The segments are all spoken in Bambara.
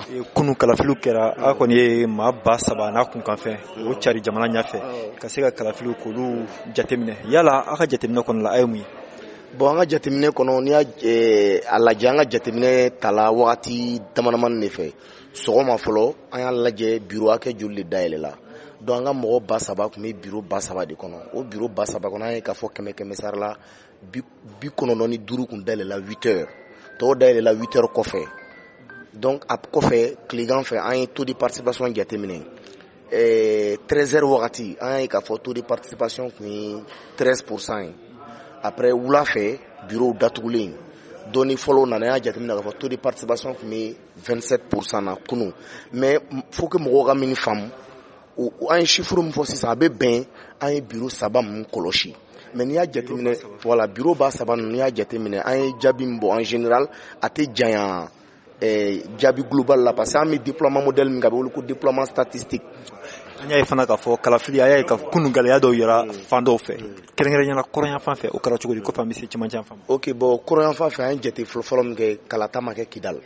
kunu kalafiliw kɛra a kɔni ye maa ba saba n'a kun kan fɛn o cari jamana ɲɛfɛ ka se ka kalafiliw k'olu jateminɛ yala a ka jateminɛ kɔnɔ la a ye mun ye. Bon an ka jateminɛ kɔnɔ n'i y'a a lajɛ an ka jateminɛ tala wagati damadamani de fɛ sɔgɔma fɔlɔ an y'a lajɛ bureau hakɛ joli de dayɛlɛ la donc an ka mɔgɔ ba saba tun bɛ bureau ba saba de kɔnɔ o bureau ba saba kɔnɔ an ye k'a fɔ kɛmɛ sara la 95 kun dayɛlɛ la 8 heures tɔw dayɛlɛ la 8 heures kɔfɛ donc a kɔfɛ tilegan fɛ an ye taux de participation jateminɛ 13 heures wagati an ye k'a fɔ taux de participation kun ye 13% ye après wula fɛ bureau datugulen dɔnni fɔlɔ nana y'a jateminɛ k'a fɔ taux de participation kun bɛ 27% na kunun mais faut que mɔgɔw ka min faamu an ye chiffre min fɔ sisan a bɛ bɛn an ye bureau saba min kɔlɔsi mais n'i y'a jateminɛ voilà bureau ba saba ninnu n'i y'a jateminɛ an ye jaabi min bɔ en général a tɛ janya jaabi global la parce que an bɛ déploiement modèle min kan a bɛ wele ko déploiement statistique. An y'a ye fana k'a fɔ kalafili a y'a ye ka kunu gɛlɛya dɔw yɛrɛ fan dɔw fɛ kɛrɛnkɛrɛnnenya kɔrɔnyan fan fɛ o kɛra cogo di ko fan bɛ se cɛmancɛ fan. Ok bon kɔrɔnyan fan fɛ an ye jate fɔlɔ min kɛ kalata ma kɛ Kidal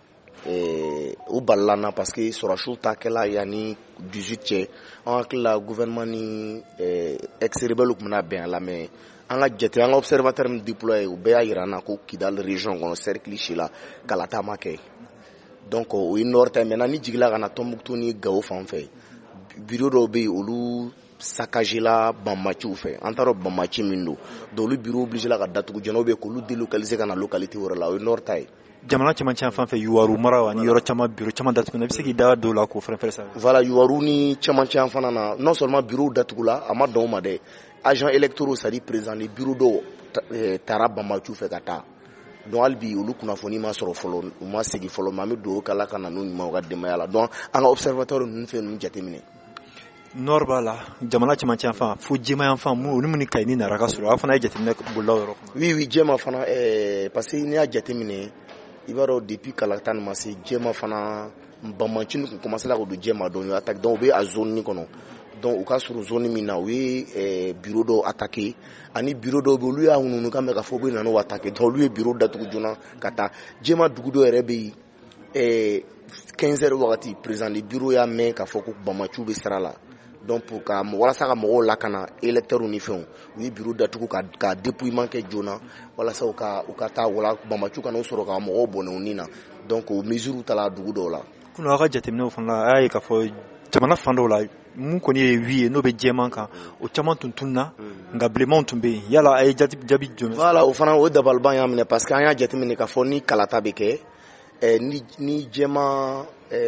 o balila n na parce que sɔrɔsiw ta kɛla yanni 18 cɛ an hakili la gouvernement ni ex-rebelle tun bɛna bɛn a la mais an ka jate an ka observateur min déployé u bɛɛ y'a jira an na ko Kidal région kɔnɔ cercle si la kalata ma kɛ donc o ye nord ta maintenant ni jigila ka na Tombouctou ni Gao fan fɛ bureau dɔw bɛ yen olu saccagé la Banmaciw fɛ an t'a dɔn Banmaci min don donc olu bureau obligé la ka datugu jɛnɛw bɛ k'olu délocaliser ka na localité wɛrɛ la o ye nord ta ye. Jamana cɛmancɛ fan fɛ Yuwaru mara ani yɔrɔ caman bureau caman datugula i bɛ se k'i da don o la k'o fɛrɛfɛrɛ sa. Voilà Yuwaru ni cɛmancɛ fana na non seulement bureau datugula a ma dan o ma dɛ agents électoraux c'est à dire président ni bureau dɔw taara Banmaciw fɛ ka taa donc hali bi olu kunnafoni ma sɔrɔ fɔlɔ u ma segin fɔlɔ mais an bɛ dugawu k'Ala ka na n'u ɲuman u ka denbaya la donc an ka observateur ninnu fɛ ninnu jateminɛ. Nord b'a la jamana cɛmancɛ fan fo jɛma yan fan olu min kayi ni nara ka sɔrɔ a fana ye jateminɛ bolila o yɔrɔ kɔnɔ. Oui jɛma fana parce que n'i y'a jateminɛ i b'a dɔn depuis kalata nin ma se jɛma fana Banmaci kun commencé la ka don jɛma dɔɔni attaque donc u bɛ a zone nin kɔnɔ donc u ka surun zone min na u ye bureau dɔw attaqué ani bureau dɔw bɛ olu y'a hununu kan bɛ ka fɔ u bɛ na n'o attaqué donc olu ye bureau datugu joona ka taa jɛma dugu dɔw yɛrɛ bɛ yen 15 heures wagati président de bureau y'a mɛn k'a fɔ ko Banmaciw bɛ sira la donc pour ka walasa ka mɔgɔw lakana électeurs ni fɛnw u ye bureau datugu ka dépouillement kɛ joona walasa u ka taa wala Banmaciw kana o sɔrɔ ka mɔgɔw bɔnɛ u ni na donc o mesure ta la dugu dɔw la. Kunun aw ka jateminɛw fana la a y'a ye k'a fɔ jamana fan dɔw la mun kɔni ye wi ye n'o bɛ jɛman kan o caman tun tununna nka bilenmanw tun bɛ yen yala a ye jaabi jumɛn. Voilà o fana o dabaliban y'a minɛ parce que an y'a jateminɛ k'a fɔ ni kalata bɛ kɛ ni jɛman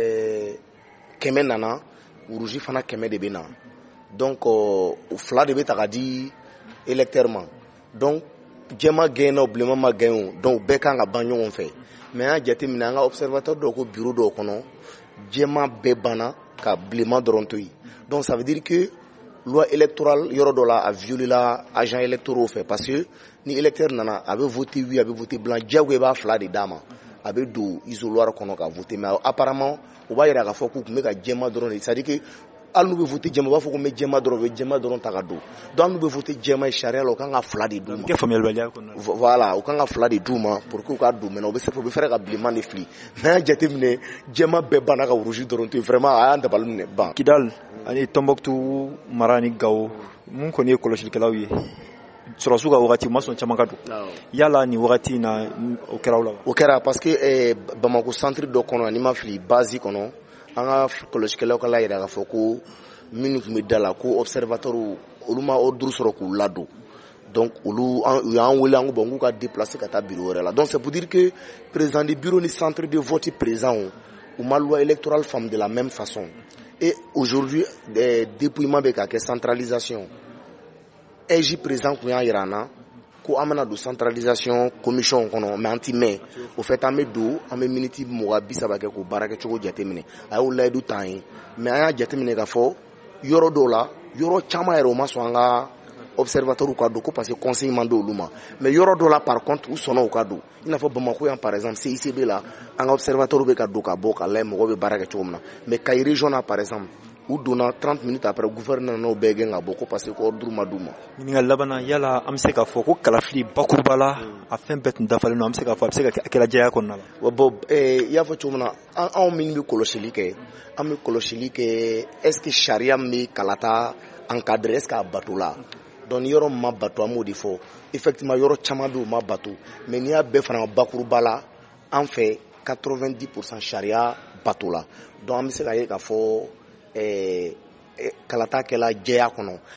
100 nana rouge fana 100 de bɛ na donc o fila de bɛ ta ka di électeur ma donc jɛman gagné na o bilenman ma gagné o donc bɛɛ kan ka ban ɲɔgɔn fɛ mais an y'a jateminɛ an ka observateur dɔw ko bureau dɔw kɔnɔ jɛman bɛɛ banna ka bilenman dɔrɔn to yen donc ça veut dire que loi électorale yɔrɔ dɔ la a violé la agents électoraux fɛ parce que ni électeur nana a bɛ voter oui a bɛ voter blanc diyagoya i b'a fila de d'a ma a bɛ don isoloir kɔnɔ ka voter mais apparemment o b'a jira k'a fɔ k'u tun bɛ ka jɛman dɔrɔn de c'est à dire que hali n'u bɛ voter jɛman u b'a fɔ ko n bɛ jɛman dɔrɔn u bɛ jɛman dɔrɔn ta ka don donc hali n'u bɛ voter jɛman ye sariya la u kan ka fila de d'u ma. Voilà u kan ka fila de d'u ma pour que u ka don maintenant u bɛ fɛrɛ ka bilenman de fili n'an y'a jateminɛ jɛman bɛɛ banna ka rouge dɔrɔn to yen vraiment a y'an dabali minɛ ban. Kidal ani Tombouctou mara ni Gao mun kɔni ye kɔlɔsilikɛlaw ye sɔrɔsiw ka wagati u ma sɔn caman ka don yala nin wagati na o kɛra o la. O kɛra parce que Bamako centre dɔ kɔnɔ ani ma fili base kɔnɔ an ka kɔlɔsikɛlaw ka jira k'a fɔ ko minnu tun bɛ da la ko observateur olu ma ordre sɔrɔ k'u ladon donc olu u y'an wele an ko bon k'u ka déplacer ka taa bureau wɛrɛ la donc c'est pour dire que président du bureau ni centre de vote présent u ma loi électorale faamu de la même façon et aujourd'hui dépouillement bɛ ka kɛ centralisation EJ président kun y'a jira an na ko an bɛna don centralisation commission kɔnɔ mais an ti mɛn au fait an bɛ don an bɛ miniti 30 kɛ k'o baara kɛ cogo jateminɛ a y'o layidu t'an ye mais an y'a jateminɛ k'a fɔ yɔrɔ dɔw la yɔrɔ caman yɛrɛ o ma sɔn an ka observateur ka don ko parce que conseil man di olu ma mais yɔrɔ dɔw la par contre u sɔnna u ka don i n'a fɔ Bamako yan par exemple CICB la an ka observateur bɛ ka don ka bɔ ka lajɛ mɔgɔw bɛ baara kɛ cogo min na mais Kayi région na par exemple u donna 30 minutes après gouverneur n'o bɛɛ gɛn ka bɔ ko parce que ko ordre ma d'u ma. ɲininkali labanna yala an bɛ se k'a fɔ ko kalafili bakuruba la a fɛn bɛɛ tun dafalen don an bɛ se k'a fɔ a bɛ se ka kɛla jɛya kɔnɔna la. Bon i y'a fɔ cogo min na anw min bɛ kɔlɔsili kɛ an bɛ kɔlɔsili kɛ est ce que sariya min bɛ kalata encadrer est ce que a bato la donc yɔrɔ min ma bato an b'o de fɔ effectivement yɔrɔ caman bɛ yen o ma bato mais n'i y'a bɛɛ fara bakuruba la an fɛ 90% sariya bato la donc an bɛ se ka ye k'a fɔ kalata kɛla jɛya kɔnɔ.